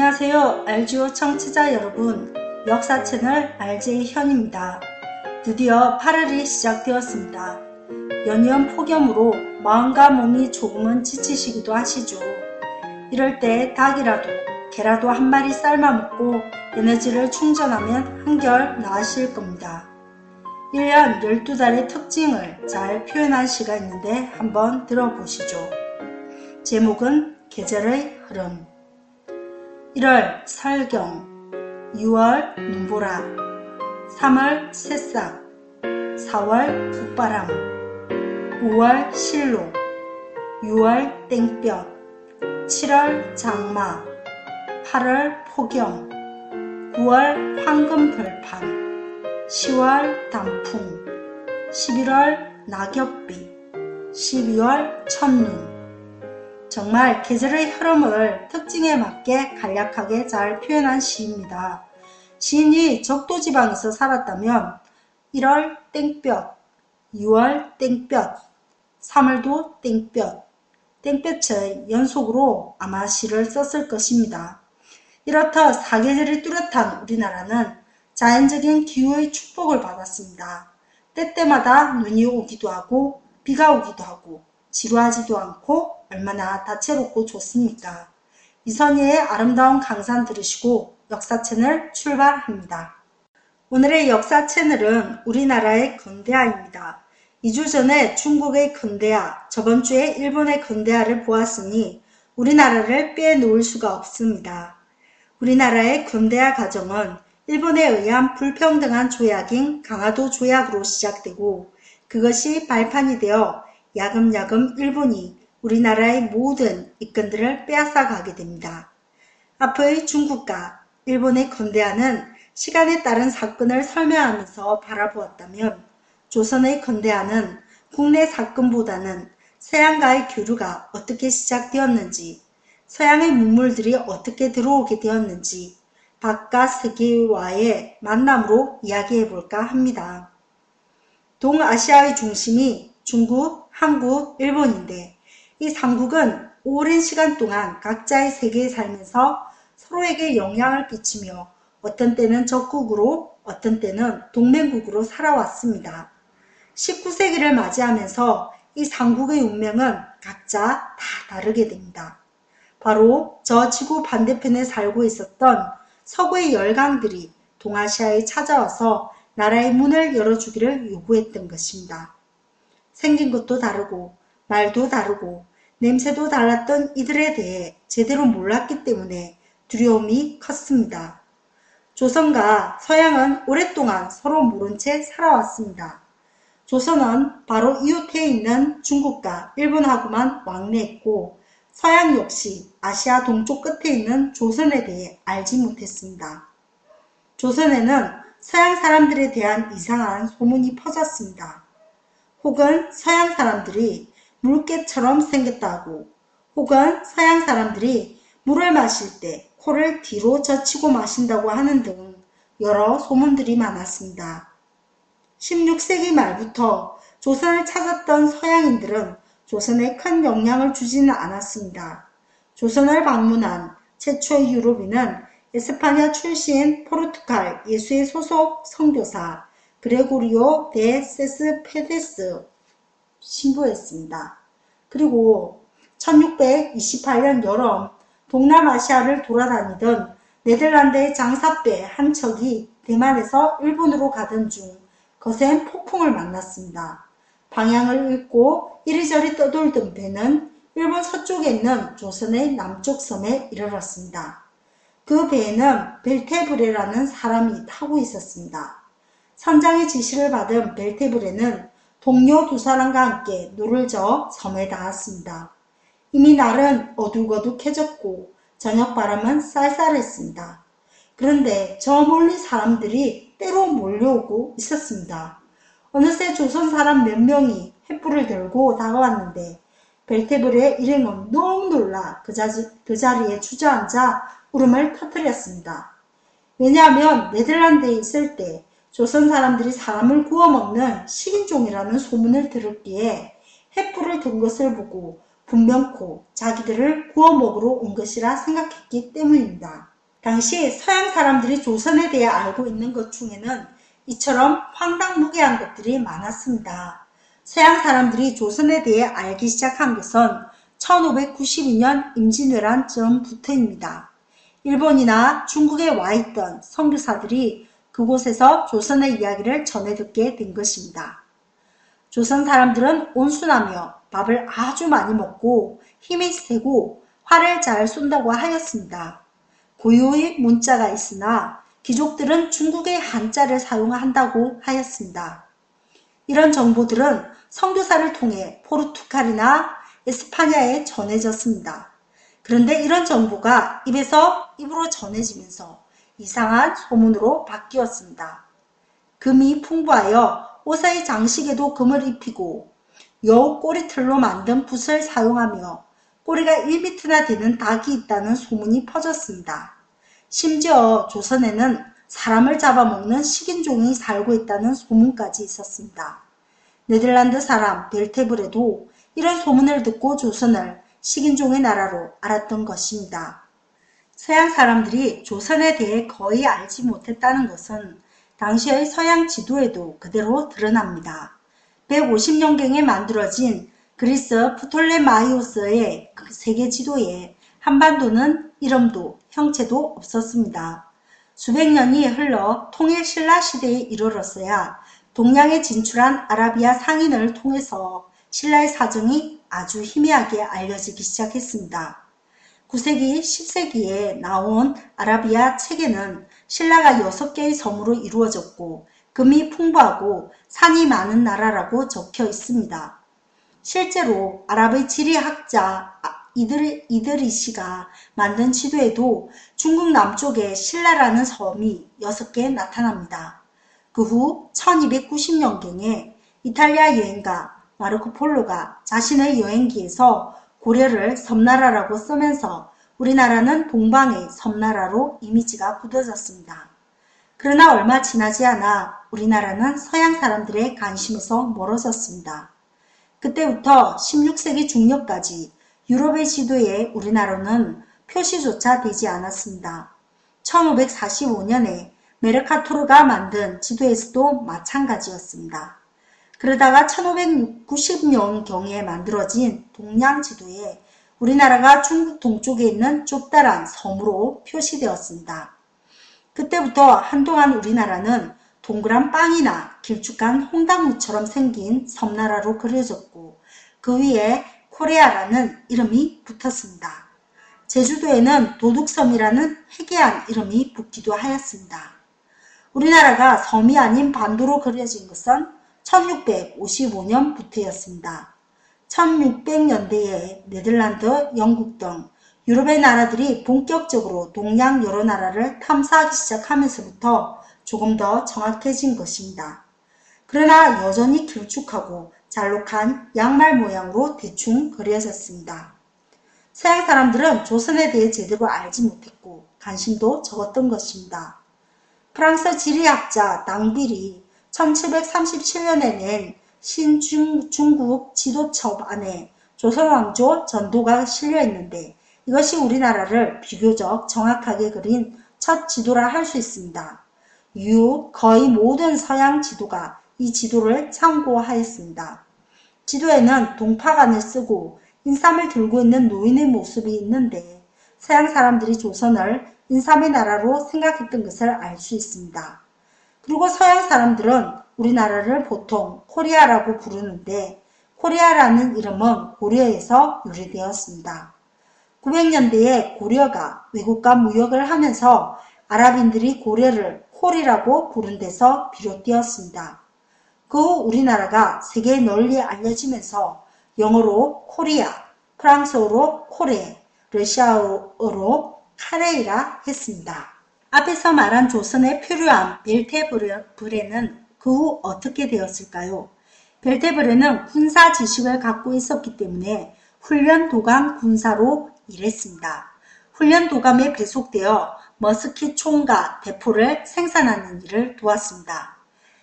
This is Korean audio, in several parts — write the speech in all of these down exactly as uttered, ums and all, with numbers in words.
안녕하세요. 알지오 청취자 여러분, 역사 채널 알제이 현입니다. 드디어 팔월이 시작되었습니다. 연이은 폭염으로 마음과 몸이 조금은 지치시기도 하시죠. 이럴 때 닭이라도 개라도 한 마리 삶아 먹고 에너지를 충전하면 한결 나으실 겁니다. 일 년 열두 달의 특징을 잘 표현한 시가 있는데 한번 들어보시죠. 제목은 계절의 흐름. 일월 설경, 유월 눈보라, 삼월 새싹, 사월 붓바람, 오월 실로, 유월 땡볕, 칠월 장마, 팔월 폭염, 구월 황금벌판, 시월 단풍, 십일월 낙엽비, 십이월 첫눈. 정말 계절의 흐름을 특징에 맞게 간략하게 잘 표현한 시입니다. 시인이 적도지방에서 살았다면 일월 땡볕, 유월 땡볕, 삼월도 땡볕, 땡볕의 연속으로 아마 시를 썼을 것입니다. 이렇듯 사계절이 뚜렷한 우리나라는 자연적인 기후의 축복을 받았습니다. 때때마다 눈이 오기도 하고 비가 오기도 하고 지루하지도 않고 얼마나 다채롭고 좋습니까? 이선희의 아름다운 강산 들으시고 역사 채널 출발합니다. 오늘의 역사 채널은 우리나라의 근대화입니다. 이 주 전에 중국의 근대화, 저번 주에 일본의 근대화를 보았으니 우리나라를 빼놓을 수가 없습니다. 우리나라의 근대화 과정은 일본에 의한 불평등한 조약인 강화도 조약으로 시작되고 그것이 발판이 되어 야금야금 일본이 우리나라의 모든 이권들을 빼앗아 가게 됩니다. 앞의 중국과 일본의 근대화는 시간에 따른 사건을 설명하면서 바라보았다면 조선의 근대화는 국내 사건보다는 서양과의 교류가 어떻게 시작되었는지, 서양의 문물들이 어떻게 들어오게 되었는지 바깥 세계와의 만남으로 이야기해볼까 합니다. 동아시아의 중심이 중국, 한국, 일본인데 이 삼국은 오랜 시간 동안 각자의 세계에 살면서 서로에게 영향을 끼치며 어떤 때는 적국으로 어떤 때는 동맹국으로 살아왔습니다. 십구 세기를 맞이하면서 이 삼국의 운명은 각자 다 다르게 됩니다. 바로 저 지구 반대편에 살고 있었던 서구의 열강들이 동아시아에 찾아와서 나라의 문을 열어주기를 요구했던 것입니다. 생긴 것도 다르고 말도 다르고 냄새도 달랐던 이들에 대해 제대로 몰랐기 때문에 두려움이 컸습니다. 조선과 서양은 오랫동안 서로 모른 채 살아왔습니다. 조선은 바로 이웃해 있는 중국과 일본하고만 왕래했고 서양 역시 아시아 동쪽 끝에 있는 조선에 대해 알지 못했습니다. 조선에는 서양 사람들에 대한 이상한 소문이 퍼졌습니다. 혹은 서양 사람들이 물개처럼 생겼다고, 혹은 서양 사람들이 물을 마실 때 코를 뒤로 젖히고 마신다고 하는 등 여러 소문들이 많았습니다. 십육 세기 말부터 조선을 찾았던 서양인들은 조선에 큰 영향을 주지는 않았습니다. 조선을 방문한 최초의 유럽인은 에스파냐 출신 포르투갈 예수의 소속 선교사 그레고리오 데 세스페데스 신부였습니다. 그리고 천육백이십팔 년 여름 동남아시아를 돌아다니던 네덜란드의 장사배 한 척이 대만에서 일본으로 가던 중 거센 폭풍을 만났습니다. 방향을 잃고 이리저리 떠돌던 배는 일본 서쪽에 있는 조선의 남쪽 섬에 이르렀습니다. 그 배에는 벨테브레라는 사람이 타고 있었습니다. 선장의 지시를 받은 벨테브레는 동료 두 사람과 함께 노를 저어 섬에 닿았습니다. 이미 날은 어둑어둑해졌고 저녁 바람은 쌀쌀했습니다. 그런데 저 멀리 사람들이 때로 몰려오고 있었습니다. 어느새 조선 사람 몇 명이 횃불을 들고 다가왔는데 벨테브레의 일행은 너무 놀라 그, 자지, 그 자리에 주저앉아 울음을 터뜨렸습니다. 왜냐하면 네덜란드에 있을 때 조선 사람들이 사람을 구워 먹는 식인종이라는 소문을 들었기에 횃불을 든 것을 보고 분명코 자기들을 구워 먹으러 온 것이라 생각했기 때문입니다. 당시 서양 사람들이 조선에 대해 알고 있는 것 중에는 이처럼 황당무계한 것들이 많았습니다. 서양 사람들이 조선에 대해 알기 시작한 것은 천오백구십이 년 임진왜란 전부터입니다. 일본이나 중국에 와 있던 선교사들이 그곳에서 조선의 이야기를 전해 듣게 된 것입니다. 조선 사람들은 온순하며 밥을 아주 많이 먹고 힘이 세고 활을 잘 쏜다고 하였습니다. 고유의 문자가 있으나 귀족들은 중국의 한자를 사용한다고 하였습니다. 이런 정보들은 선교사를 통해 포르투갈이나 에스파냐에 전해졌습니다. 그런데 이런 정보가 입에서 입으로 전해지면서 이상한 소문으로 바뀌었습니다. 금이 풍부하여 옷의 장식에도 금을 입히고 여우 꼬리털로 만든 붓을 사용하며 꼬리가 일 미터나 되는 닭이 있다는 소문이 퍼졌습니다. 심지어 조선에는 사람을 잡아먹는 식인종이 살고 있다는 소문까지 있었습니다. 네덜란드 사람 벨테브레도 이런 소문을 듣고 조선을 식인종의 나라로 알았던 것입니다. 서양 사람들이 조선에 대해 거의 알지 못했다는 것은 당시의 서양 지도에도 그대로 드러납니다. 백오십 년경에 만들어진 그리스 프톨레마이오스의 세계 지도에 한반도는 이름도 형체도 없었습니다. 수백 년이 흘러 통일 신라 시대에 이르렀어야 동양에 진출한 아라비아 상인을 통해서 신라의 사정이 아주 희미하게 알려지기 시작했습니다. 구 세기, 십 세기에 나온 아라비아 책에는 신라가 여섯 개의 섬으로 이루어졌고 금이 풍부하고 산이 많은 나라라고 적혀 있습니다. 실제로 아랍의 지리학자 이들, 이드리시가 만든 지도에도 중국 남쪽에 신라라는 섬이 여섯 개 나타납니다. 그 후 천이백구십 년경에 이탈리아 여행가 마르코 폴로가 자신의 여행기에서 고려를 섬나라라고 쓰면서 우리나라는 동방의 섬나라로 이미지가 굳어졌습니다. 그러나 얼마 지나지 않아 우리나라는 서양 사람들의 관심에서 멀어졌습니다. 그때부터 십육 세기 중葉까지 유럽의 지도에 우리나라는 표시조차 되지 않았습니다. 천오백사십오 년에 메르카토르가 만든 지도에서도 마찬가지였습니다. 그러다가 천오백구십 년경에 만들어진 동양지도에 우리나라가 중국 동쪽에 있는 좁다란 섬으로 표시되었습니다. 그때부터 한동안 우리나라는 동그란 빵이나 길쭉한 홍당무처럼 생긴 섬나라로 그려졌고 그 위에 코레아라는 이름이 붙었습니다. 제주도에는 도둑섬이라는 회개한 이름이 붙기도 하였습니다. 우리나라가 섬이 아닌 반도로 그려진 것은 천육백오십오 년부터였습니다. 천육백 년대에 네덜란드, 영국 등 유럽의 나라들이 본격적으로 동양 여러 나라를 탐사하기 시작하면서부터 조금 더 정확해진 것입니다. 그러나 여전히 길쭉하고 잘록한 양말 모양으로 대충 그려졌습니다. 서양 사람들은 조선에 대해 제대로 알지 못했고 관심도 적었던 것입니다. 프랑스 지리학자 낭빌이 천칠백삼십칠 년에 낸 신중국 지도첩 안에 조선왕조 전도가 실려 있는데 이것이 우리나라를 비교적 정확하게 그린 첫 지도라 할 수 있습니다. 이후 거의 모든 서양 지도가 이 지도를 참고하였습니다. 지도에는 동파관을 쓰고 인삼을 들고 있는 노인의 모습이 있는데 서양 사람들이 조선을 인삼의 나라로 생각했던 것을 알 수 있습니다. 그리고 서양 사람들은 우리나라를 보통 코리아라고 부르는데 코리아라는 이름은 고려에서 유래되었습니다. 구백 년대에 고려가 외국과 무역을 하면서 아랍인들이 고려를 콜이라고 부른 데서 비롯되었습니다. 그 후 우리나라가 세계에 널리 알려지면서 영어로 코리아, 프랑스어로 코레, 러시아어로 카레이라 했습니다. 앞에서 말한 조선의 표류함 벨테브레는 그 후 어떻게 되었을까요? 벨테브레는 군사 지식을 갖고 있었기 때문에 훈련 도감 군사로 일했습니다. 훈련 도감에 배속되어 머스킷 총과 대포를 생산하는 일을 도왔습니다.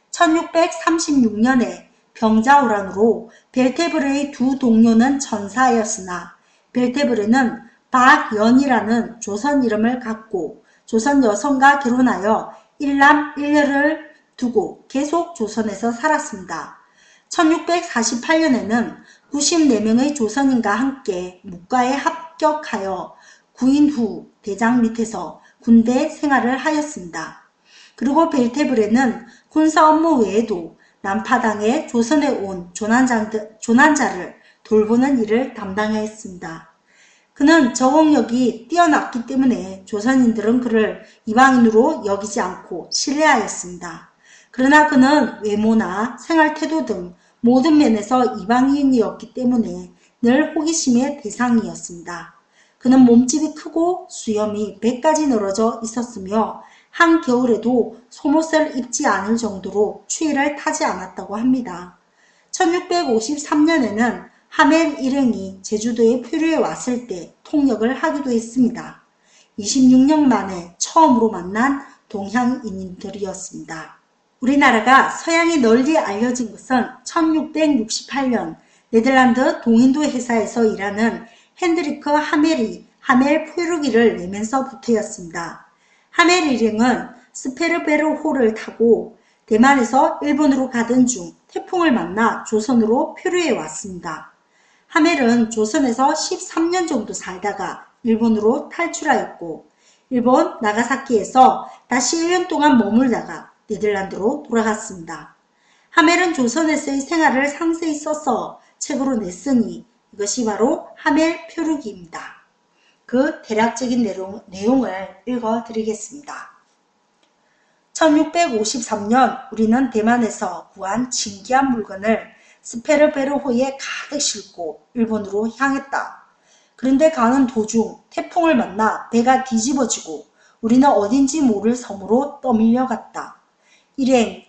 천육백삼십육 년에 병자호란으로 벨테브레의 두 동료는 전사하였으나 벨테브레는 박연이라는 조선 이름을 갖고 조선 여성과 결혼하여 일남 일녀를 두고 계속 조선에서 살았습니다. 천육백사십팔 년에는 구십사 명의 조선인과 함께 묵과에 합격하여 구인 후 대장 밑에서 군대 생활을 하였습니다. 그리고 벨테브레는 군사 업무 외에도 남파당에 조선에 온 조난자를 돌보는 일을 담당했습니다. 그는 적응력이 뛰어났기 때문에 조선인들은 그를 이방인으로 여기지 않고 신뢰하였습니다. 그러나 그는 외모나 생활태도 등 모든 면에서 이방인이었기 때문에 늘 호기심의 대상이었습니다. 그는 몸집이 크고 수염이 배까지 늘어져 있었으며 한겨울에도 속옷을 입지 않을 정도로 추위를 타지 않았다고 합니다. 천육백오십삼 년에는 하멜 일행이 제주도에 표류해 왔을 때 통역을 하기도 했습니다. 이십육 년 만에 처음으로 만난 동양인들이었습니다. 우리나라가 서양에 널리 알려진 것은 천육백육십팔 년 네덜란드 동인도 회사에서 일하는 핸드리크 하멜이 하멜 표류기를 내면서부터였습니다. 하멜 일행은 스페르베르호를 타고 대만에서 일본으로 가던 중 태풍을 만나 조선으로 표류해 왔습니다. 하멜은 조선에서 십삼 년 정도 살다가 일본으로 탈출하였고 일본 나가사키에서 다시 일 년 동안 머물다가 네덜란드로 돌아갔습니다. 하멜은 조선에서의 생활을 상세히 써서 책으로 냈으니 이것이 바로 하멜 표류기입니다. 그 대략적인 내용, 내용을 읽어드리겠습니다. 천육백오십삼 년 우리는 대만에서 구한 진귀한 물건을 스페르베르호에 가득 싣고 일본으로 향했다. 그런데 가는 도중 태풍을 만나 배가 뒤집어지고 우리는 어딘지 모를 섬으로 떠밀려 갔다. 일행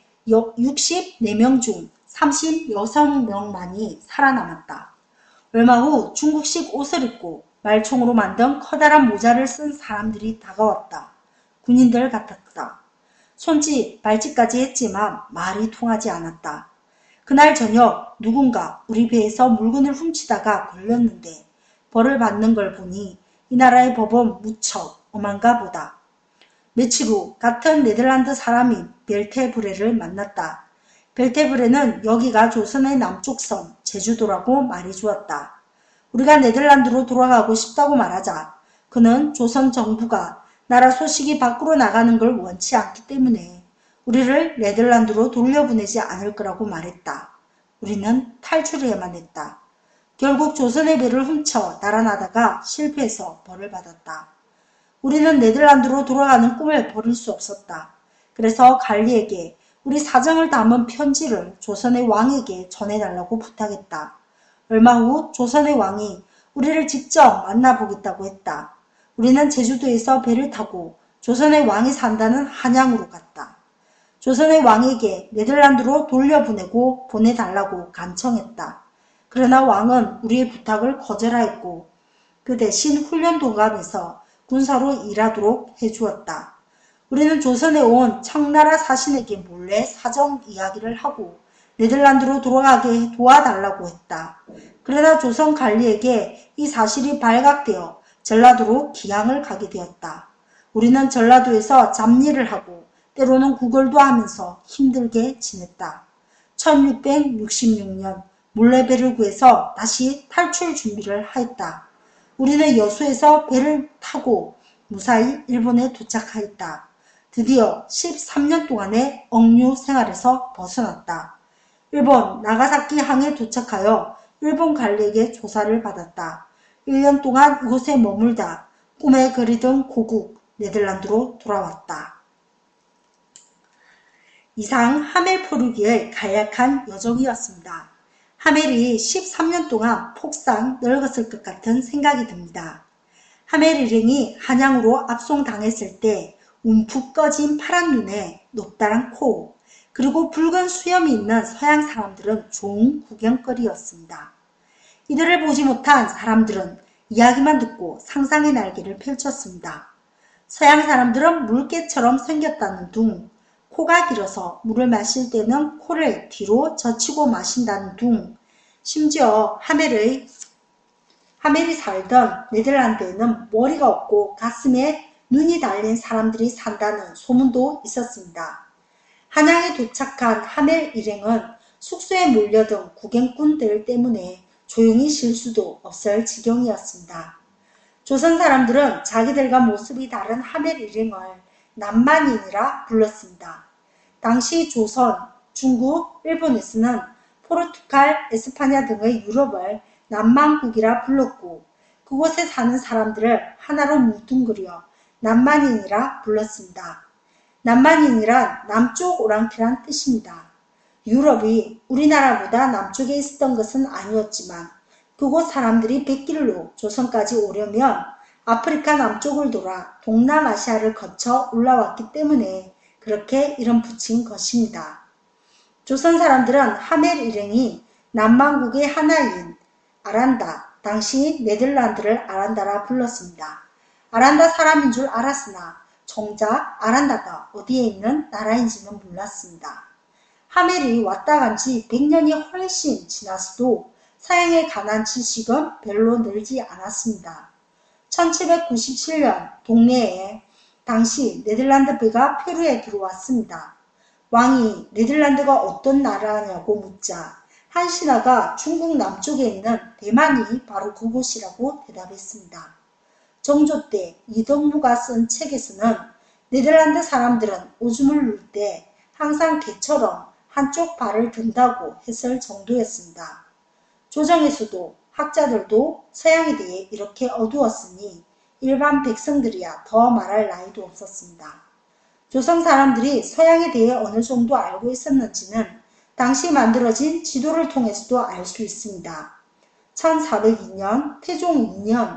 육십사 명 중 삼십육 명만이 살아남았다. 얼마 후 중국식 옷을 입고 말총으로 만든 커다란 모자를 쓴 사람들이 다가왔다. 군인들 같았다. 손짓, 발짓까지 했지만 말이 통하지 않았다. 그날 저녁 누군가 우리 배에서 물건을 훔치다가 걸렸는데 벌을 받는 걸 보니 이 나라의 법은 무척 엄한가 보다. 며칠 후 같은 네덜란드 사람인 벨테브레를 만났다. 벨테브레는 여기가 조선의 남쪽 섬 제주도라고 말해주었다. 우리가 네덜란드로 돌아가고 싶다고 말하자 그는 조선 정부가 나라 소식이 밖으로 나가는 걸 원치 않기 때문에 우리를 네덜란드로 돌려보내지 않을 거라고 말했다. 우리는 탈출해야만 했다. 결국 조선의 배를 훔쳐 달아나다가 실패해서 벌을 받았다. 우리는 네덜란드로 돌아가는 꿈을 버릴 수 없었다. 그래서 갈리에게 우리 사정을 담은 편지를 조선의 왕에게 전해달라고 부탁했다. 얼마 후 조선의 왕이 우리를 직접 만나보겠다고 했다. 우리는 제주도에서 배를 타고 조선의 왕이 산다는 한양으로 갔다. 조선의 왕에게 네덜란드로 돌려보내고 보내달라고 간청했다. 그러나 왕은 우리의 부탁을 거절하였고 그 대신 훈련도감에서 군사로 일하도록 해주었다. 우리는 조선에 온 청나라 사신에게 몰래 사정 이야기를 하고 네덜란드로 돌아가게 도와달라고 했다. 그러나 조선 관리에게 이 사실이 발각되어 전라도로 기항을 가게 되었다. 우리는 전라도에서 잡일을 하고 때로는 구걸도 하면서 힘들게 지냈다. 천육백육십육 년 몰래 배를 구해서 다시 탈출 준비를 하였다. 우리는 여수에서 배를 타고 무사히 일본에 도착하였다. 드디어 십삼 년 동안의 억류 생활에서 벗어났다. 일본 나가사키 항에 도착하여 일본 관리에게 조사를 받았다. 일 년 동안 이곳에 머물다 꿈에 그리던 고국 네덜란드로 돌아왔다. 이상 하멜 표류기의 간략한 여정이었습니다. 하멜이 십삼 년 동안 폭삭 늙었을 것 같은 생각이 듭니다. 하멜 일행이 한양으로 압송당했을 때 움푹 꺼진 파란 눈에 높다란 코, 그리고 붉은 수염이 있는 서양 사람들은 좋은 구경거리였습니다. 이들을 보지 못한 사람들은 이야기만 듣고 상상의 날개를 펼쳤습니다. 서양 사람들은 물개처럼 생겼다는 둥, 코가 길어서 물을 마실 때는 코를 뒤로 젖히고 마신다는 둥, 심지어 하멜의, 하멜이 살던 네덜란드에는 머리가 없고 가슴에 눈이 달린 사람들이 산다는 소문도 있었습니다. 한양에 도착한 하멜 일행은 숙소에 몰려든 구경꾼들 때문에 조용히 쉴 수도 없을 지경이었습니다. 조선 사람들은 자기들과 모습이 다른 하멜 일행을 남만인이라 불렀습니다. 당시 조선, 중국, 일본에서는 포르투갈, 에스파냐 등의 유럽을 남만국이라 불렀고 그곳에 사는 사람들을 하나로 뭉뚱그려 남만인이라 불렀습니다. 남만인이란 남쪽 오랑캐란 뜻입니다. 유럽이 우리나라보다 남쪽에 있었던 것은 아니었지만 그곳 사람들이 백길로 조선까지 오려면 아프리카 남쪽을 돌아 동남아시아를 거쳐 올라왔기 때문에 그렇게 이름 붙인 것입니다. 조선 사람들은 하멜 일행이 남만국의 하나인 아란다, 당시 네덜란드를 아란다라 불렀습니다. 아란다 사람인 줄 알았으나 정작 아란다가 어디에 있는 나라인지는 몰랐습니다. 하멜이 왔다 간 지 백 년이 훨씬 지났어도 서양에 관한 지식은 별로 늘지 않았습니다. 천칠백구십칠 년 동래에 당시 네덜란드 배가 페루에 들어왔습니다. 왕이 네덜란드가 어떤 나라냐고 묻자 한 신하가 중국 남쪽에 있는 대만이 바로 그곳이라고 대답했습니다. 정조 때 이덕무가 쓴 책에서는 네덜란드 사람들은 오줌을 눌 때 항상 개처럼 한쪽 발을 든다고 했을 정도였습니다. 조정에서도 학자들도 서양에 대해 이렇게 어두웠으니 일반 백성들이야 더 말할 나위도 없었습니다. 조선 사람들이 서양에 대해 어느 정도 알고 있었는지는 당시 만들어진 지도를 통해서도 알 수 있습니다. 천사백이 년 태종 이 년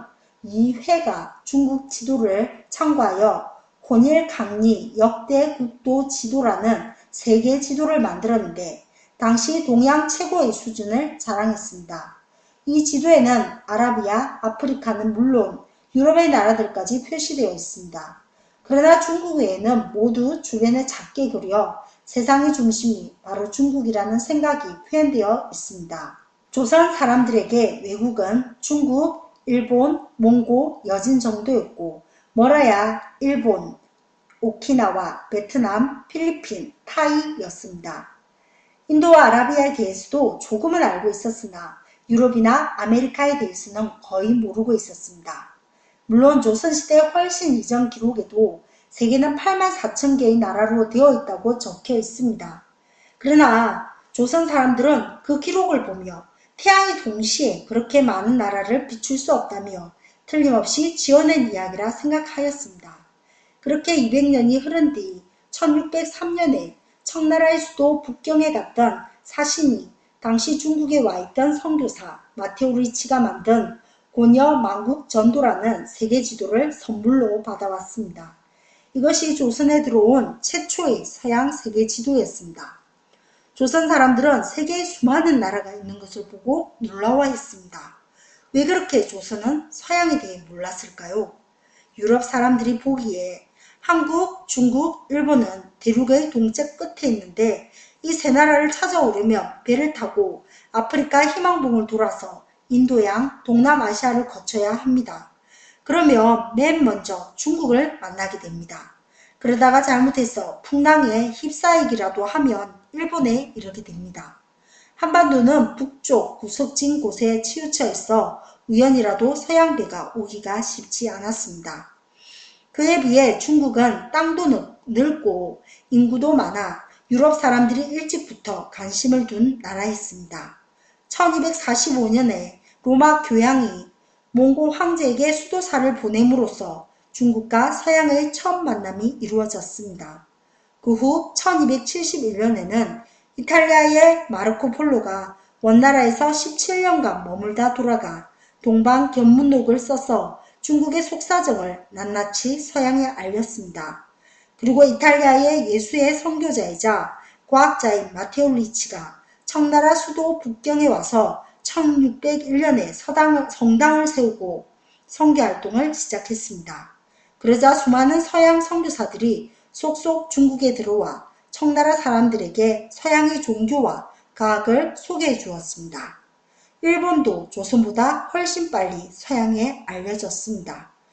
이회가 중국 지도를 참고하여 혼일 강리 역대 국도 지도라는 세계 지도를 만들었는데 당시 동양 최고의 수준을 자랑했습니다. 이 지도에는 아라비아, 아프리카는 물론 유럽의 나라들까지 표시되어 있습니다. 그러나 중국 외에는 모두 주변에 작게 그려 세상의 중심이 바로 중국이라는 생각이 표현되어 있습니다. 조선 사람들에게 외국은 중국, 일본, 몽고, 여진 정도였고 멀어야 일본, 오키나와, 베트남, 필리핀, 타이였습니다. 인도와 아라비아에 대해서도 조금은 알고 있었으나 유럽이나 아메리카에 대해서는 거의 모르고 있었습니다. 물론 조선시대 훨씬 이전 기록에도 세계는 팔만 사천 개의 나라로 되어 있다고 적혀 있습니다. 그러나 조선 사람들은 그 기록을 보며 태양이 동시에 그렇게 많은 나라를 비출 수 없다며 틀림없이 지어낸 이야기라 생각하였습니다. 그렇게 이백 년이 흐른 뒤 천육백삼 년에 청나라의 수도 북경에 갔던 사신이 당시 중국에 와 있던 선교사 마테오 리치가 만든 고녀 만국 전도라는 세계 지도를 선물로 받아왔습니다. 이것이 조선에 들어온 최초의 서양 세계 지도였습니다. 조선 사람들은 세계에 수많은 나라가 있는 것을 보고 놀라워했습니다. 왜 그렇게 조선은 서양에 대해 몰랐을까요? 유럽 사람들이 보기에 한국, 중국, 일본은 대륙의 동쪽 끝에 있는데 이 세 나라를 찾아오려면 배를 타고 아프리카 희망봉을 돌아서 인도양, 동남아시아를 거쳐야 합니다. 그러면 맨 먼저 중국을 만나게 됩니다. 그러다가 잘못해서 풍랑에 휩싸이기라도 하면 일본에 이르게 됩니다. 한반도는 북쪽 구석진 곳에 치우쳐 있어 우연이라도 서양배가 오기가 쉽지 않았습니다. 그에 비해 중국은 땅도 넓고 인구도 많아 유럽 사람들이 일찍부터 관심을 둔 나라였습니다. 천이백사십오 년에 로마 교황이 몽고 황제에게 수도사를 보냄으로써 중국과 서양의 처음 만남이 이루어졌습니다. 그 후 천이백칠십일 년에는 이탈리아의 마르코 폴로가 원나라에서 십칠 년간 머물다 돌아가 동방견문록을 써서 중국의 속사정을 낱낱이 서양에 알렸습니다. 그리고 이탈리아의 예수의 선교자이자 과학자인 마테오 리치가 청나라 수도 북경에 와서 천육백일 년에 서당, 성당을 세우고 선교활동을 시작했습니다. 그러자 수많은 서양 선교사들이 속속 중국에 들어와 청나라 사람들에게 서양의 종교와 과학을 소개해 주었습니다. 일본도 조선보다 훨씬 빨리 서양에 알려졌습니다.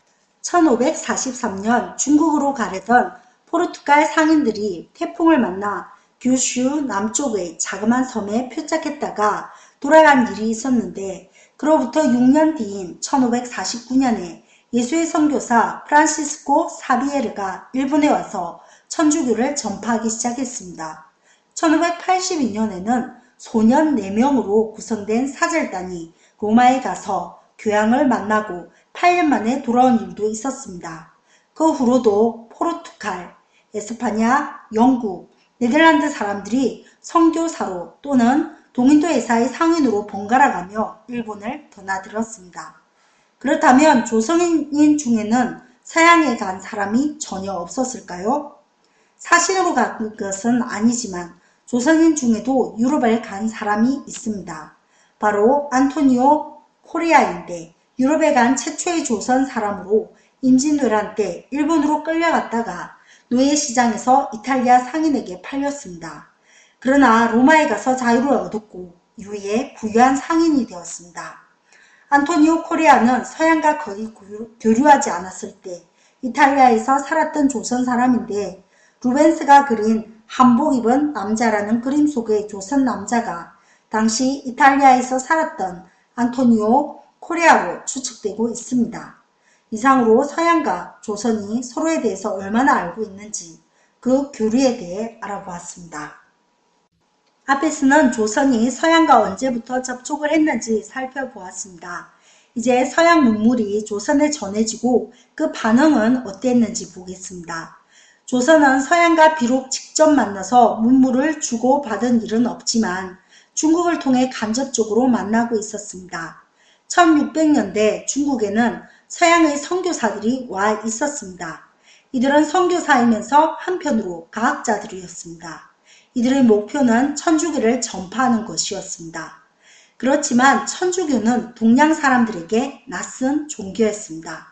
천오백사십삼 년 중국으로 가려던 포르투갈 상인들이 태풍을 만나 규슈 남쪽의 자그만 섬에 표착했다가 돌아간 일이 있었는데, 그로부터 육 년 뒤인 천오백사십구 년에 예수의 선교사 프란시스코 사비에르가 일본에 와서 천주교를 전파하기 시작했습니다. 천오백팔십이 년에는 소년 네 명으로 구성된 사절단이 로마에 가서 교황을 만나고 팔 년 만에 돌아온 일도 있었습니다. 그 후로도 포르투갈, 에스파냐, 영국, 네덜란드 사람들이 선교사로 또는 동인도 회사의 상인으로 번갈아가며 일본을 드나들었습니다. 그렇다면 조선인 중에는 서양에 간 사람이 전혀 없었을까요? 사신으로 간 것은 아니지만 조선인 중에도 유럽을 간 사람이 있습니다. 바로 안토니오 코레아인데, 유럽에 간 최초의 조선 사람으로 임진왜란 때 일본으로 끌려갔다가 노예시장에서 이탈리아 상인에게 팔렸습니다. 그러나 로마에 가서 자유를 얻었고 이후에 부유한 상인이 되었습니다. 안토니오 코레아는 서양과 거의 교류하지 않았을 때 이탈리아에서 살았던 조선 사람인데, 루벤스가 그린 한복 입은 남자라는 그림 속의 조선 남자가 당시 이탈리아에서 살았던 안토니오 코레아로 추측되고 있습니다. 이상으로 서양과 조선이 서로에 대해서 얼마나 알고 있는지 그 교류에 대해 알아보았습니다. 앞에서는 조선이 서양과 언제부터 접촉을 했는지 살펴보았습니다. 이제 서양 문물이 조선에 전해지고 그 반응은 어땠는지 보겠습니다. 조선은 서양과 비록 직접 만나서 문물을 주고받은 일은 없지만 중국을 통해 간접적으로 만나고 있었습니다. 천육백 년대 중국에는 서양의 선교사들이 와 있었습니다. 이들은 선교사이면서 한편으로 과학자들이었습니다. 이들의 목표는 천주교를 전파하는 것이었습니다. 그렇지만 천주교는 동양 사람들에게 낯선 종교였습니다.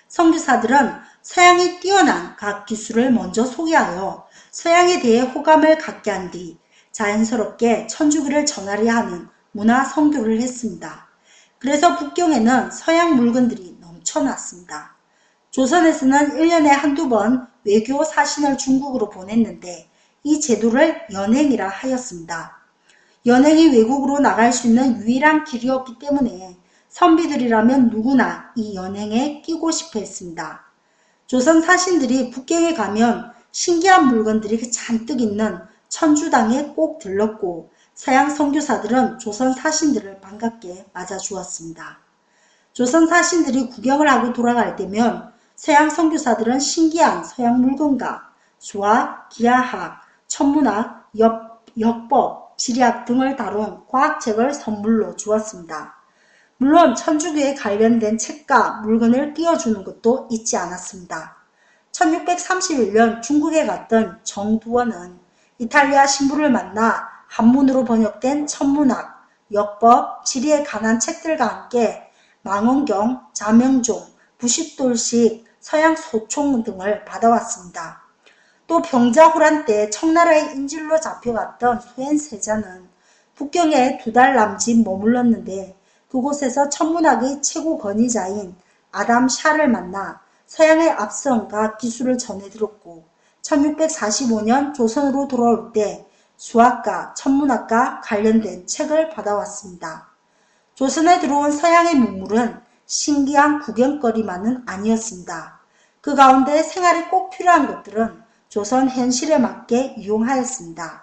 선교사들은 서양이 뛰어난 과학 기술을 먼저 소개하여 서양에 대해 호감을 갖게 한 뒤 자연스럽게 천주교를 전하려 하는 문화 선교를 했습니다. 그래서 북경에는 서양 물건들이 넘쳐났습니다. 조선에서는 일 년에 한두 번 외교 사신을 중국으로 보냈는데 이 제도를 연행이라 하였습니다. 연행이 외국으로 나갈 수 있는 유일한 길이었기 때문에 선비들이라면 누구나 이 연행에 끼고 싶어 했습니다. 조선 사신들이 북경에 가면 신기한 물건들이 잔뜩 있는 천주당에 꼭 들렀고, 서양 선교사들은 조선 사신들을 반갑게 맞아주었습니다. 조선 사신들이 구경을 하고 돌아갈 때면 서양 선교사들은 신기한 서양 물건과 수학, 기하학, 천문학, 역, 역법, 지리학 등을 다룬 과학책을 선물로 주었습니다. 물론 천주교에 관련된 책과 물건을 띄워주는 것도 잊지 않았습니다. 천육백삼십일 년 중국에 갔던 정두원은 이탈리아 신부를 만나 한문으로 번역된 천문학, 역법, 지리에 관한 책들과 함께 망원경, 자명종, 부싯돌식, 서양 소총 등을 받아왔습니다. 또 병자호란 때 청나라의 인질로 잡혀갔던 소현세자는 북경에 두 달 남짓 머물렀는데 그곳에서 천문학의 최고 권위자인 아담 샤를 만나 서양의 앞성과 기술을 전해 들었고, 천육백사십오 년 조선으로 돌아올 때 수학과 천문학과 관련된 책을 받아왔습니다. 조선에 들어온 서양의 문물은 신기한 구경거리만은 아니었습니다. 그 가운데 생활에 꼭 필요한 것들은 조선 현실에 맞게 이용하였습니다.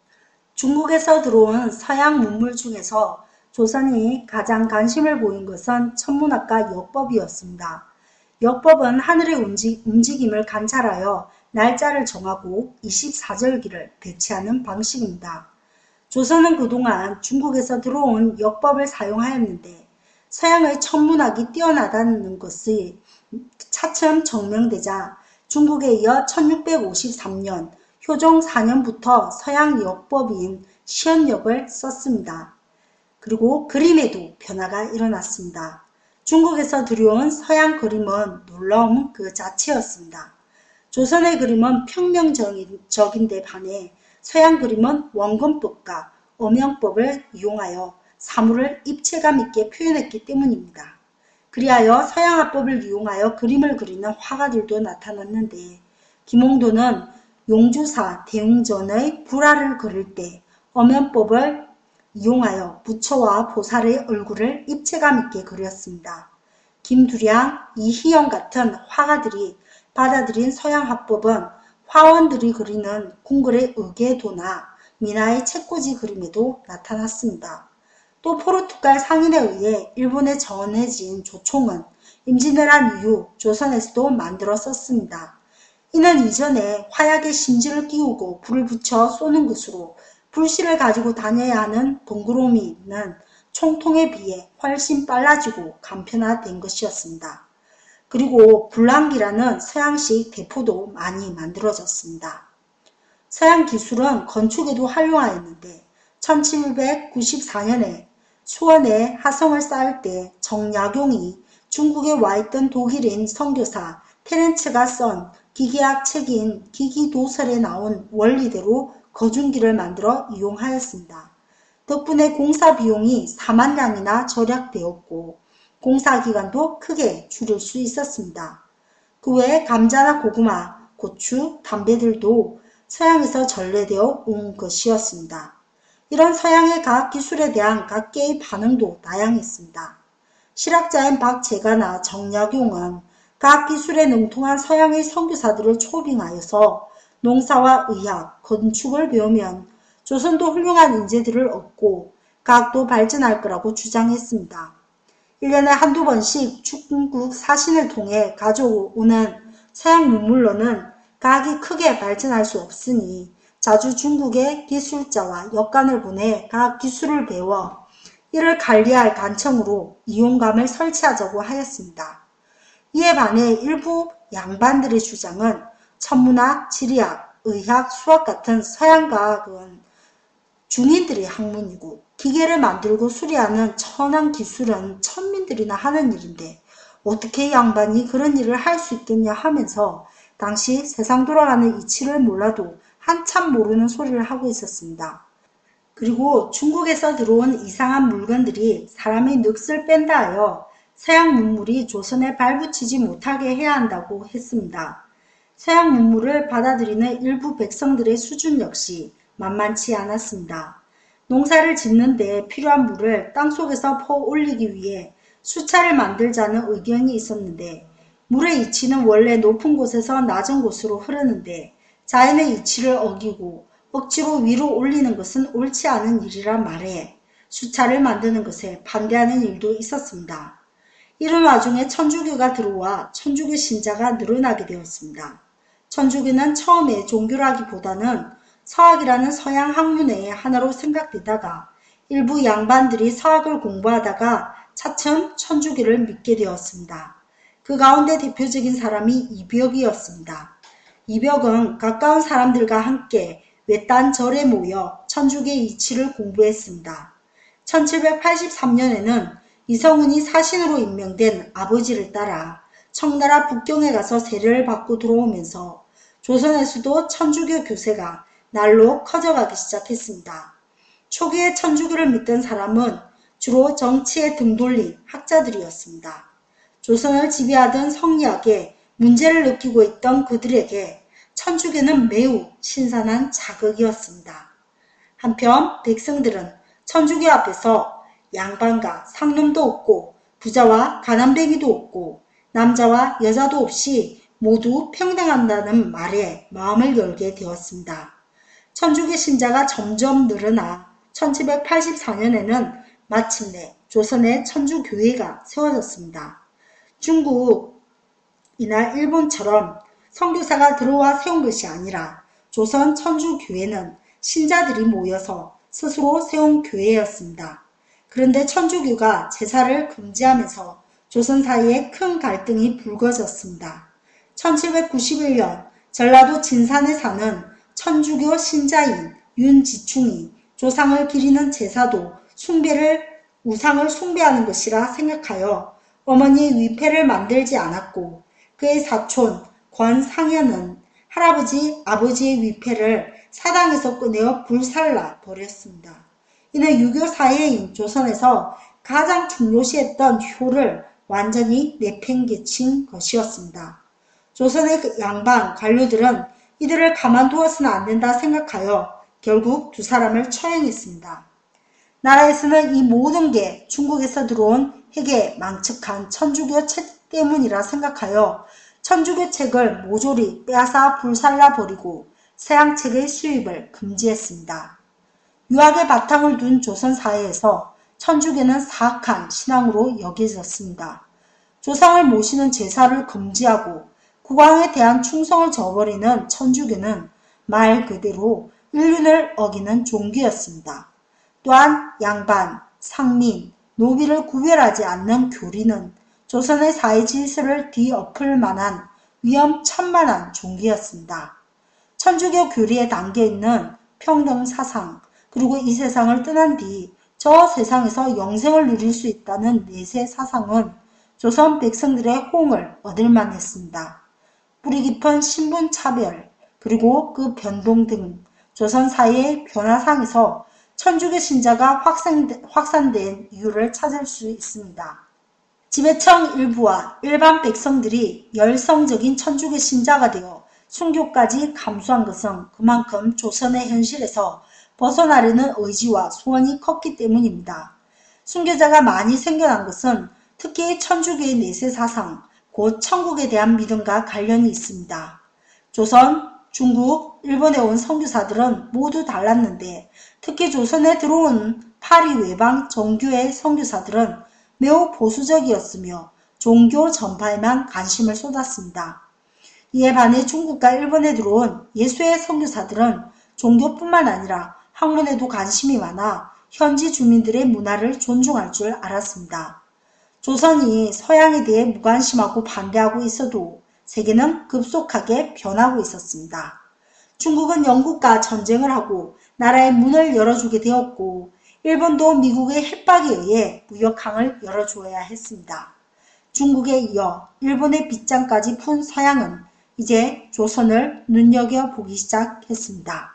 중국에서 들어온 서양 문물 중에서 조선이 가장 관심을 보인 것은 천문학과 역법이었습니다. 역법은 하늘의 움직임을 관찰하여 날짜를 정하고 이십사절기를 배치하는 방식입니다. 조선은 그동안 중국에서 들어온 역법을 사용하였는데 서양의 천문학이 뛰어나다는 것이 차츰 증명되자 중국에 이어 천육백오십삼 년 효종 사 년부터 서양 역법인 시연역을 썼습니다. 그리고 그림에도 변화가 일어났습니다. 중국에서 들여온 서양 그림은 놀라움 그 자체였습니다. 조선의 그림은 평면적인데 반해 서양 그림은 원근법과 엄형법을 이용하여 사물을 입체감 있게 표현했기 때문입니다. 그리하여 서양화법을 이용하여 그림을 그리는 화가들도 나타났는데 김홍도는 용주사 대웅전의 불화를 그릴 때 엄연법을 이용하여 부처와 보살의 얼굴을 입체감 있게 그렸습니다. 김두량, 이희영 같은 화가들이 받아들인 서양화법은 화원들이 그리는 궁궐의 의궤도나 미나의 책꽂이 그림에도 나타났습니다. 또 포르투갈 상인에 의해 일본에 전해진 조총은 임진왜란 이후 조선에서도 만들어 썼습니다. 이는 이전에 화약에 심지를 끼우고 불을 붙여 쏘는 것으로 불씨를 가지고 다녀야 하는 번거로움이 총통에 비해 훨씬 빨라지고 간편화된 것이었습니다. 그리고 불랑기라는 서양식 대포도 많이 만들어졌습니다. 서양 기술은 건축에도 활용하였는데 천칠백구십사 년에 수원에 하성을 쌓을 때 정약용이 중국에 와있던 독일인 선교사 테렌츠가 쓴 기계학 책인 기기도설에 나온 원리대로 거중기를 만들어 이용하였습니다. 덕분에 공사 비용이 사만 량이나 절약되었고 공사기간도 크게 줄일 수 있었습니다. 그 외에 감자나 고구마, 고추, 담배들도 서양에서 전래되어 온 것이었습니다. 이런 서양의 과학기술에 대한 각계의 반응도 다양했습니다. 실학자인 박제가나 정약용은 과학기술에 능통한 서양의 선교사들을 초빙하여서 농사와 의학, 건축을 배우면 조선도 훌륭한 인재들을 얻고 과학도 발전할 거라고 주장했습니다. 일 년에 한두 번씩 중국 사신을 통해 가져오는 서양 문물로는 과학이 크게 발전할 수 없으니 자주 중국의 기술자와 역관을 보내 과학기술을 배워 이를 관리할 관청으로 이용감을 설치하자고 하였습니다. 이에 반해 일부 양반들의 주장은 천문학, 지리학, 의학, 수학 같은 서양과학은 중인들의 학문이고 기계를 만들고 수리하는 천한 기술은 천민들이나 하는 일인데 어떻게 양반이 그런 일을 할 수 있겠냐 하면서 당시 세상 돌아가는 이치를 몰라도 한참 모르는 소리를 하고 있었습니다. 그리고 중국에서 들어온 이상한 물건들이 사람의 넋을 뺀다 하여 서양 문물이 조선에 발붙이지 못하게 해야 한다고 했습니다. 서양 문물을 받아들이는 일부 백성들의 수준 역시 만만치 않았습니다. 농사를 짓는 데 필요한 물을 땅속에서 퍼 올리기 위해 수차를 만들자는 의견이 있었는데 물의 이치는 원래 높은 곳에서 낮은 곳으로 흐르는데 자연의 이치를 어기고 억지로 위로 올리는 것은 옳지 않은 일이라 말해 수차를 만드는 것에 반대하는 일도 있었습니다. 이런 와중에 천주교가 들어와 천주교 신자가 늘어나게 되었습니다. 천주교는 처음에 종교라기보다는 서학이라는 서양 학문의 하나로 생각되다가 일부 양반들이 서학을 공부하다가 차츰 천주교를 믿게 되었습니다. 그 가운데 대표적인 사람이 이벽이었습니다. 이벽은 가까운 사람들과 함께 외딴 절에 모여 천주교의 이치를 공부했습니다. 천칠백팔십삼 년에는 이성운이 사신으로 임명된 아버지를 따라 청나라 북경에 가서 세례를 받고 들어오면서 조선에서도 천주교 교세가 날로 커져가기 시작했습니다. 초기에 천주교를 믿던 사람은 주로 정치에 등 돌린 학자들이었습니다. 조선을 지배하던 성리학에 문제를 느끼고 있던 그들에게 천주교는 매우 신선한 자극이었습니다. 한편 백성들은 천주교 앞에서 양반과 상놈도 없고 부자와 가난뱅이도 없고 남자와 여자도 없이 모두 평등한다는 말에 마음을 열게 되었습니다. 천주교 신자가 점점 늘어나 천칠백팔십사 년에는 마침내 조선의 천주교회가 세워졌습니다. 중국이나 일본처럼 선교사가 들어와 세운 것이 아니라 조선 천주교회는 신자들이 모여서 스스로 세운 교회였습니다. 그런데 천주교가 제사를 금지하면서 조선 사이에 큰 갈등이 불거졌습니다. 천칠백구십일 년 전라도 진산에 사는 천주교 신자인 윤지충이 조상을 기리는 제사도 숭배를 우상을 숭배하는 것이라 생각하여 어머니의 위패를 만들지 않았고 그의 사촌 권상현은 할아버지 아버지의 위패를 사당에서 꺼내어 불살라 버렸습니다. 이는 유교 사회인 조선에서 가장 중요시했던 효를 완전히 내팽개친 것이었습니다. 조선의 그 양반 관료들은 이들을 가만두어서는 안 된다 생각하여 결국 두 사람을 처형했습니다. 나라에서는 이 모든 게 중국에서 들어온 핵에 망측한 천주교 책 때문이라 생각하여 천주교 책을 모조리 빼앗아 불살라 버리고 서양 책의 수입을 금지했습니다. 유학의 바탕을 둔 조선 사회에서 천주교는 사악한 신앙으로 여겨졌습니다. 조상을 모시는 제사를 금지하고 국왕에 대한 충성을 저버리는 천주교는 말 그대로 인륜을 어기는 종교였습니다. 또한 양반, 상민, 노비를 구별하지 않는 교리는 조선의 사회 질서를 뒤엎을 만한 위험천만한 종교였습니다. 천주교 교리에 담겨있는 평등사상, 그리고 이 세상을 떠난 뒤 저 세상에서 영생을 누릴 수 있다는 내세 사상은 조선 백성들의 호응을 얻을 만했습니다. 뿌리 깊은 신분차별, 그리고 그 변동 등 조선 사회의 변화상에서 천주교 신자가 확산된, 확산된 이유를 찾을 수 있습니다. 지배청 일부와 일반 백성들이 열성적인 천주교 신자가 되어 순교까지 감수한 것은 그만큼 조선의 현실에서 벗어나려는 의지와 소원이 컸기 때문입니다. 순교자가 많이 생겨난 것은 특히 천주교의 내세 사상, 곧 천국에 대한 믿음과 관련이 있습니다. 조선, 중국, 일본에 온 선교사들은 모두 달랐는데 특히 조선에 들어온 파리 외방 정교의 선교사들은 매우 보수적이었으며 종교 전파에만 관심을 쏟았습니다. 이에 반해 중국과 일본에 들어온 예수의 선교사들은 종교뿐만 아니라 학문에도 관심이 많아 현지 주민들의 문화를 존중할 줄 알았습니다. 조선이 서양에 대해 무관심하고 반대하고 있어도 세계는 급속하게 변하고 있었습니다. 중국은 영국과 전쟁을 하고 나라의 문을 열어주게 되었고 일본도 미국의 협박에 의해 무역항을 열어줘야 했습니다. 중국에 이어 일본의 빗장까지 푼 서양은 이제 조선을 눈여겨보기 시작했습니다.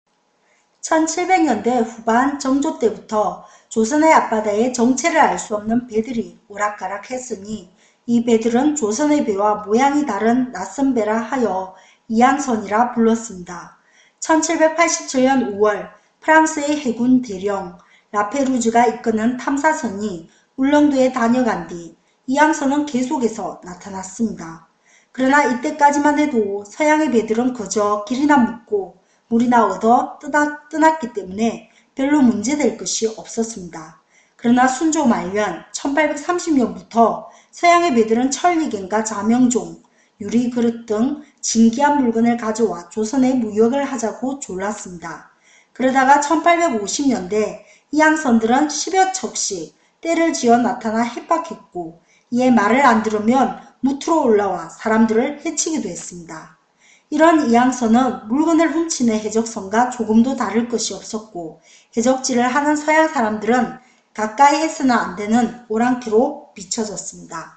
천칠백 년대 후반 정조 때부터 조선의 앞바다에 정체를 알 수 없는 배들이 오락가락했으니 이 배들은 조선의 배와 모양이 다른 낯선 배라 하여 이양선이라 불렀습니다. 천칠백팔십칠 년 오월 프랑스의 해군 대령 라페루즈가 이끄는 탐사선이 울릉도에 다녀간 뒤 이양선은 계속해서 나타났습니다. 그러나 이때까지만 해도 서양의 배들은 그저 길이나 묻고 물이나 얻어 뜨나, 떠났기 때문에 별로 문제될 것이 없었습니다. 그러나 순조 말년 천팔백삼십 년부터 서양의 배들은 천리갱과 자명종, 유리그릇 등 진귀한 물건을 가져와 조선에 무역을 하자고 졸랐습니다. 그러다가 천팔백오십 년대 이양선들은 십여 척씩 때를 지어 나타나 협박했고 이에 말을 안 들으면 무트로 올라와 사람들을 해치기도 했습니다. 이런 이양선은 물건을 훔치는 해적선과 조금도 다를 것이 없었고 해적질을 하는 서양 사람들은 가까이 해서는 안 되는 오랑캐로 비춰졌습니다.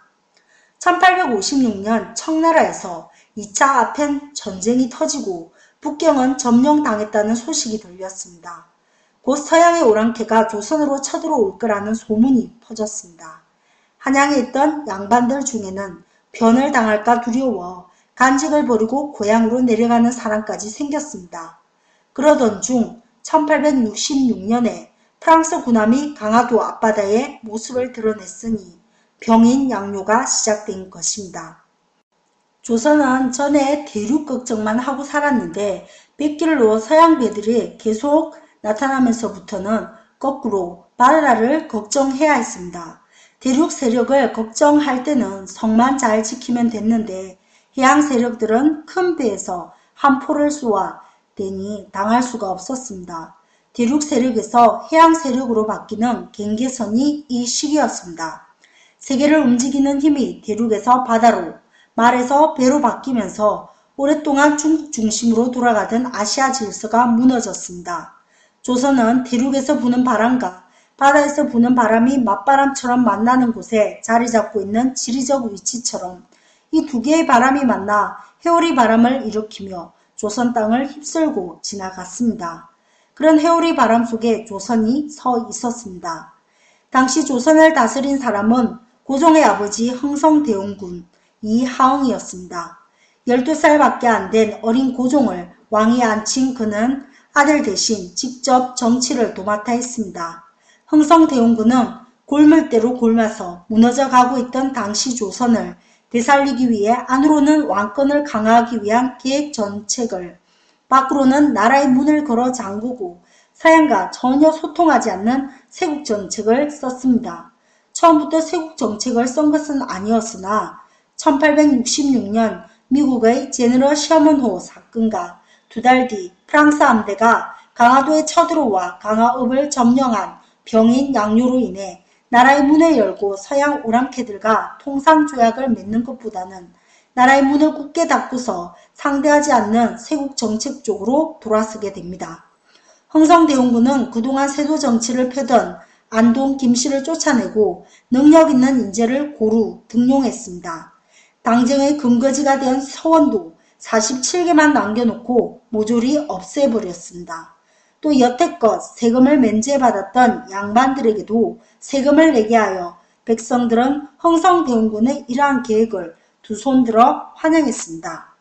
천팔백오십육 년 청나라에서 이 차 아펜 전쟁이 터지고 북경은 점령당했다는 소식이 들렸습니다. 곧 서양의 오랑캐가 조선으로 쳐들어올 거라는 소문이 퍼졌습니다. 한양에 있던 양반들 중에는 변을 당할까 두려워 간직을 버리고 고향으로 내려가는 사람까지 생겼습니다. 그러던 중 천팔백육십육 년에 프랑스 군함이 강화도 앞바다에 모습을 드러냈으니 병인 양요가 시작된 것입니다. 조선은 전에 대륙 걱정만 하고 살았는데 뱃길로 서양 배들이 계속 나타나면서부터는 거꾸로 바다를 걱정해야 했습니다. 대륙 세력을 걱정할 때는 성만 잘 지키면 됐는데 해양 세력들은 큰 배에서 한 포를 쏘아 대니 당할 수가 없었습니다. 대륙 세력에서 해양 세력으로 바뀌는 경계선이 이 시기였습니다. 세계를 움직이는 힘이 대륙에서 바다로, 말에서 배로 바뀌면서 오랫동안 중국 중심으로 돌아가던 아시아 질서가 무너졌습니다. 조선은 대륙에서 부는 바람과 바다에서 부는 바람이 맞바람처럼 만나는 곳에 자리 잡고 있는 지리적 위치처럼 이 두 개의 바람이 만나 회오리 바람을 일으키며 조선 땅을 휩쓸고 지나갔습니다. 그런 회오리 바람 속에 조선이 서 있었습니다. 당시 조선을 다스린 사람은 고종의 아버지 흥성대원군 이하응이었습니다. 열두 살밖에 안 된 어린 고종을 왕위에 앉힌 그는 아들 대신 직접 정치를 도맡아 했습니다. 흥성대원군은 골물대로 골마서 무너져 가고 있던 당시 조선을 되살리기 위해 안으로는 왕권을 강화하기 위한 계획 정책을, 밖으로는 나라의 문을 걸어 잠그고 서양과 전혀 소통하지 않는 세국 정책을 썼습니다. 처음부터 세국 정책을 쓴 것은 아니었으나 천팔백육십육 년 미국의 제너럴 셔먼호 사건과 두 달 뒤 프랑스 함대가 강화도에 쳐들어와 강화읍을 점령한 병인 양요로 인해 나라의 문을 열고 서양 오랑캐들과 통상조약을 맺는 것보다는 나라의 문을 굳게 닫고서 상대하지 않는 세국 정책 쪽으로 돌아서게 됩니다. 흥성대원군은 그동안 세도 정치를 펴던 안동 김씨를 쫓아내고 능력 있는 인재를 고루 등용했습니다. 당정의 근거지가 된 서원도 사십칠 개만 남겨놓고 모조리 없애버렸습니다. 또 여태껏 세금을 면제받았던 양반들에게도 세금을 내게 하여 백성들은 흥성대원군의 이러한 계획을 두 손 들어 환영했습니다.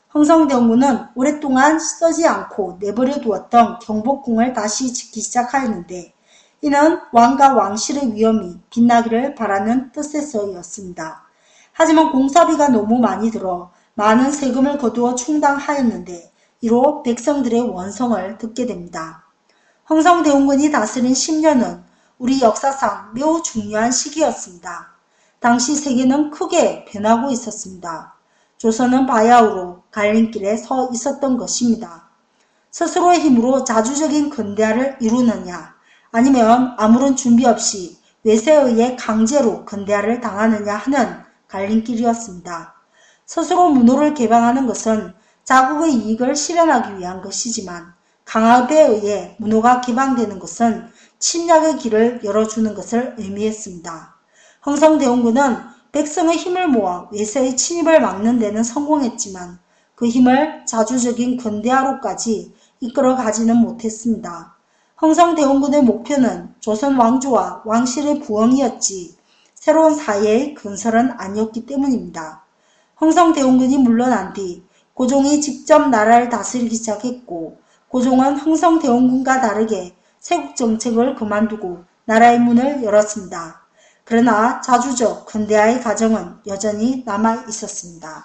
흥성대원군은 오랫동안 쓰지 않고 내버려 두었던 경복궁을 다시 짓기 시작하였는데 이는 왕과 왕실의 위엄이 빛나기를 바라는 뜻에서였습니다. 하지만 공사비가 너무 많이 들어 많은 세금을 거두어 충당하였는데 이로 백성들의 원성을 듣게 됩니다. 흥성대원군이 다스린 십 년은 우리 역사상 매우 중요한 시기였습니다. 당시 세계는 크게 변하고 있었습니다. 조선은 바야흐로 갈림길에 서 있었던 것입니다. 스스로의 힘으로 자주적인 근대화를 이루느냐 아니면 아무런 준비 없이 외세에 의해 강제로 근대화를 당하느냐 하는 갈림길이었습니다. 스스로 문호를 개방하는 것은 자국의 이익을 실현하기 위한 것이지만 강압에 의해 문호가 개방되는 것은 침략의 길을 열어주는 것을 의미했습니다. 흥성대원군은 백성의 힘을 모아 외세의 침입을 막는 데는 성공했지만 그 힘을 자주적인 근대화로까지 이끌어 가지는 못했습니다. 흥성대원군의 목표는 조선 왕조와 왕실의 부흥이었지 새로운 사회의 건설은 아니었기 때문입니다. 흥성대원군이 물러난 뒤 고종이 직접 나라를 다스리기 시작했고 고종은 흥성대원군과 다르게 세국정책을 그만두고 나라의 문을 열었습니다. 그러나 자주적 근대화의 과정은 여전히 남아 있었습니다.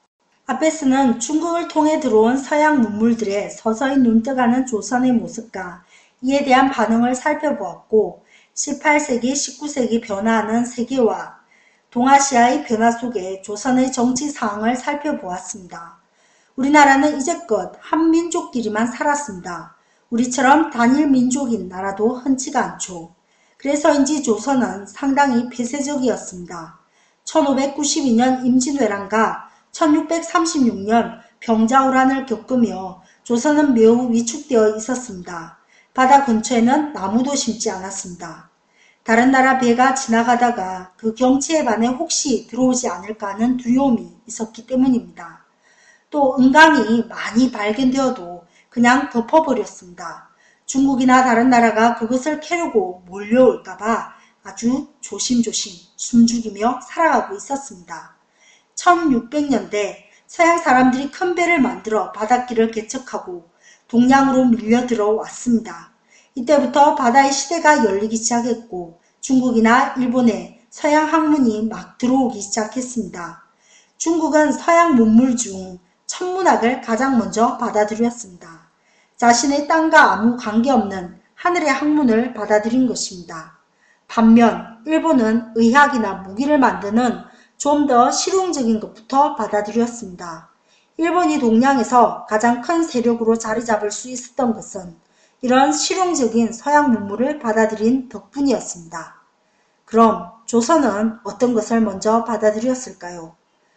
앞에서는 중국을 통해 들어온 서양 문물들에 서서히 눈뜨가는 조선의 모습과 이에 대한 반응을 살펴보았고 십팔 세기, 십구 세기 변화하는 세계와 동아시아의 변화 속에 조선의 정치 상황을 살펴보았습니다. 우리나라는 이제껏 한민족끼리만 살았습니다. 우리처럼 단일 민족인 나라도 흔치가 않죠. 그래서인지 조선은 상당히 폐쇄적이었습니다. 천오백구십이 년 임진왜란과 천육백삼십육 년 병자호란을 겪으며 조선은 매우 위축되어 있었습니다. 바다 근처에는 나무도 심지 않았습니다. 다른 나라 배가 지나가다가 그 경치에 반해 혹시 들어오지 않을까 하는 두려움이 있었기 때문입니다. 또 은강이 많이 발견되어도 그냥 덮어버렸습니다. 중국이나 다른 나라가 그것을 캐려고 몰려올까봐 아주 조심조심 숨죽이며 살아가고 있었습니다. 천육백 년대 서양 사람들이 큰 배를 만들어 바닷길을 개척하고 동양으로 밀려 들어왔습니다. 이때부터 바다의 시대가 열리기 시작했고 중국이나 일본에 서양 학문이 막 들어오기 시작했습니다. 중국은 서양 문물 중 천문학을 가장 먼저 받아들였습니다. 자신의 땅과 아무 관계없는 하늘의 학문을 받아들인 것입니다. 반면 일본은 의학이나 무기를 만드는 좀 더 실용적인 것부터 받아들였습니다. 일본이 동양에서 가장 큰 세력으로 자리 잡을 수 있었던 것은 이런 실용적인 서양 문물을 받아들인 덕분이었습니다. 그럼 조선은 어떤 것을 먼저 받아들였을까요?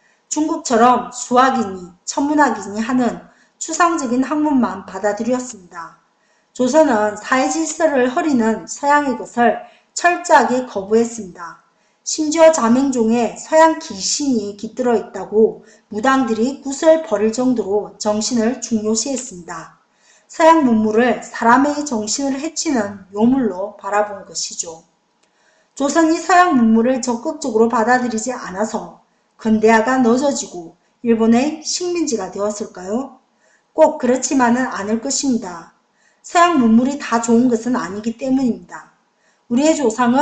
중국처럼 수학이니 천문학이니 하는 추상적인 학문만 받아들였습니다. 조선은 사회질서를 흐리는 서양의 것을 철저하게 거부했습니다. 심지어 자명종에 서양 귀신이 깃들어 있다고 무당들이 굿을 버릴 정도로 정신을 중요시했습니다. 서양 문물을 사람의 정신을 해치는 묘물로 바라본 것이죠. 조선이 서양 문물을 적극적으로 받아들이지 않아서 근대화가 늦어지고 일본의 식민지가 되었을까요? 꼭 그렇지만은 않을 것입니다. 서양 문물이 다 좋은 것은 아니기 때문입니다. 우리의 조상은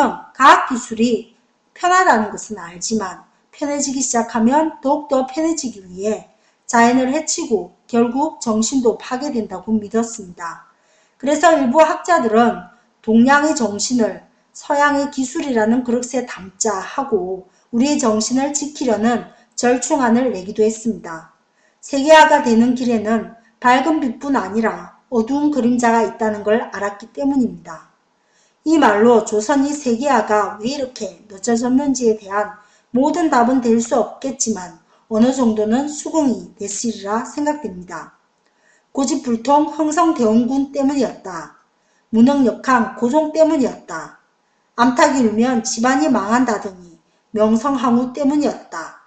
과학기술이 편하다는 것은 알지만 편해지기 시작하면 더욱더 편해지기 위해 자연을 해치고 결국 정신도 파괴된다고 믿었습니다. 그래서 일부 학자들은 동양의 정신을 서양의 기술이라는 그릇에 담자 하고 우리의 정신을 지키려는 절충안을 내기도 했습니다. 세계화가 되는 길에는 밝은 빛뿐 아니라 어두운 그림자가 있다는 걸 알았기 때문입니다. 이 말로 조선이 세계화가 왜 이렇게 늦어졌는지에 대한 모든 답은 될 수 없겠지만 어느 정도는 수긍이 됐으리라 생각됩니다. 고집불통 흥성대원군 때문이었다. 무능력한 고종 때문이었다. 암탉이 울면 집안이 망한다더니 명성황후 때문이었다.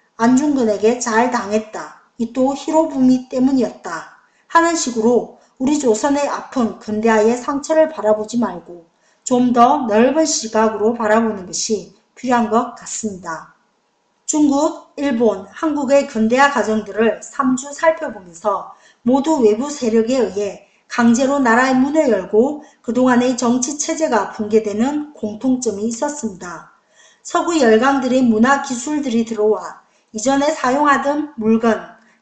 안중근에게 잘 당했다. 이 또 히로부미 때문이었다. 하는 식으로 우리 조선의 아픈 근대화의 상처를 바라보지 말고 좀 더 넓은 시각으로 바라보는 것이 필요한 것 같습니다. 중국, 일본, 한국의 근대화 과정들을 삼 주 살펴보면서 모두 외부 세력에 의해 강제로 나라의 문을 열고 그동안의 정치체제가 붕괴되는 공통점이 있었습니다. 서구 열강들의 문화 기술들이 들어와 이전에 사용하던 물건,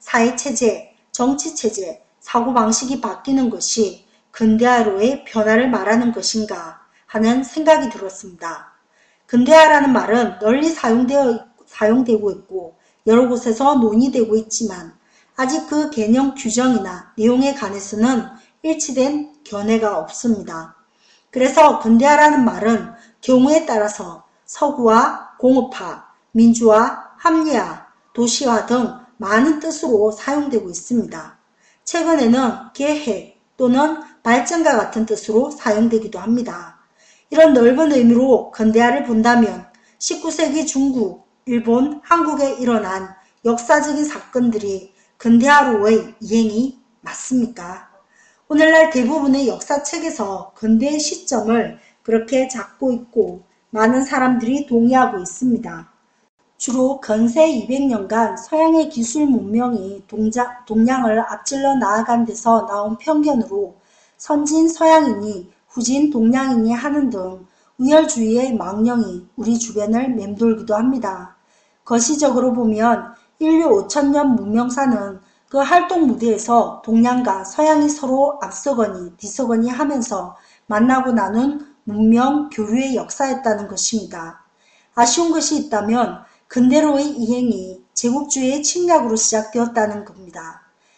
사회체제, 정치체제, 사고방식이 바뀌는 것이 근대화로의 변화를 말하는 것인가 하는 생각이 들었습니다. 근대화라는 말은 널리 사용되어, 사용되고 있고 여러 곳에서 논의되고 있지만 아직 그 개념 규정이나 내용에 관해서는 일치된 견해가 없습니다. 그래서 근대화라는 말은 경우에 따라서 서구화, 공업화, 민주화, 합리화, 도시화 등 많은 뜻으로 사용되고 있습니다. 최근에는 계획 또는 발전과 같은 뜻으로 사용되기도 합니다. 이런 넓은 의미로 근대화를 본다면 십구 세기 중국, 일본, 한국에 일어난 역사적인 사건들이 근대화로의 이행이 맞습니까? 오늘날 대부분의 역사책에서 근대의 시점을 그렇게 잡고 있고 많은 사람들이 동의하고 있습니다. 주로 근세 이백 년간 서양의 기술 문명이 동자, 동양을 앞질러 나아간 데서 나온 편견으로 선진 서양인이 후진 동양인이 하는 등 우열주의의 망령이 우리 주변을 맴돌기도 합니다. 거시적으로 보면 인류 오천 년 문명사는 그 활동 무대에서 동양과 서양이 서로 앞서거니 뒤서거니 하면서 만나고 나눈 문명 교류의 역사였다는 것입니다. 아쉬운 것이 있다면 근대로의 이행이 제국주의의 침략으로 시작되었다는 겁니다.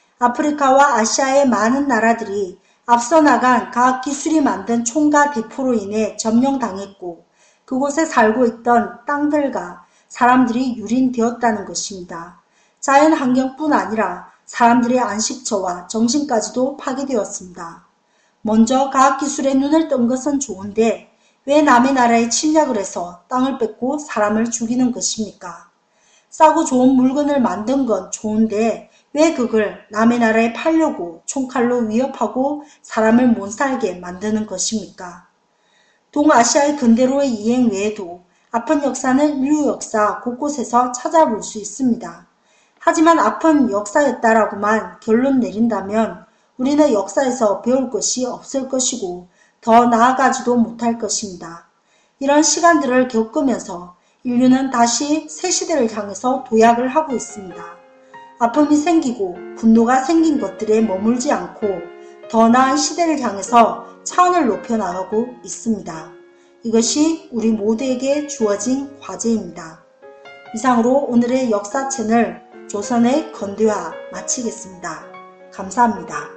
아프리카와 아시아의 많은 나라들이 앞서 나간 과학기술이 만든 총과 대포로 인해 점령당했고 그곳에 살고 있던 땅들과 사람들이 유린되었다는 것입니다. 자연환경뿐 아니라 사람들의 안식처와 정신까지도 파괴되었습니다. 먼저 과학기술에 눈을 뜬 것은 좋은데 왜 남의 나라에 침략을 해서 땅을 뺏고 사람을 죽이는 것입니까? 싸고 좋은 물건을 만든 건 좋은데 왜 그걸 남의 나라에 팔려고 총칼로 위협하고 사람을 못 살게 만드는 것입니까? 동아시아의 근대로의 이행 외에도 아픈 역사는 인류 역사 곳곳에서 찾아볼 수 있습니다. 하지만 아픈 역사였다라고만 결론 내린다면 우리는 역사에서 배울 것이 없을 것이고 더 나아가지도 못할 것입니다. 이런 시간들을 겪으면서 인류는 다시 새 시대를 향해서 도약을 하고 있습니다. 아픔이 생기고 분노가 생긴 것들에 머물지 않고 더 나은 시대를 향해서 차원을 높여 나가고 있습니다. 이것이 우리 모두에게 주어진 과제입니다. 이상으로 오늘의 역사 채널 조선의 건대화 마치겠습니다. 감사합니다.